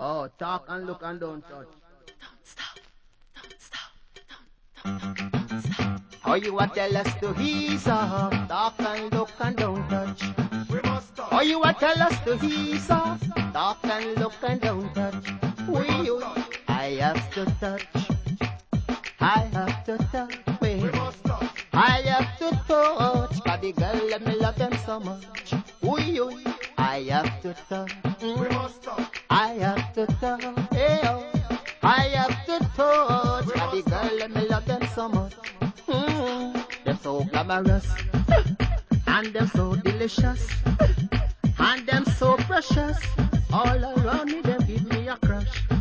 Oh, talk and look and don't touch. Don't stop, don't stop, don't stop. How you a tell us to ease off? Talk and look and don't touch. We must touch. How you a tell us to ease off? Talk and look and don't touch. We, I have to touch. I have to touch. We must touch. I have to touch. Cause the girl let me love them so much. Ooh, I have to touch. We must touch. I have to touch. Hey, oh. I have to touch. Cause the girl let me love them so much. Them so glamorous. And them so delicious. And them so precious. All around me them give me a crush.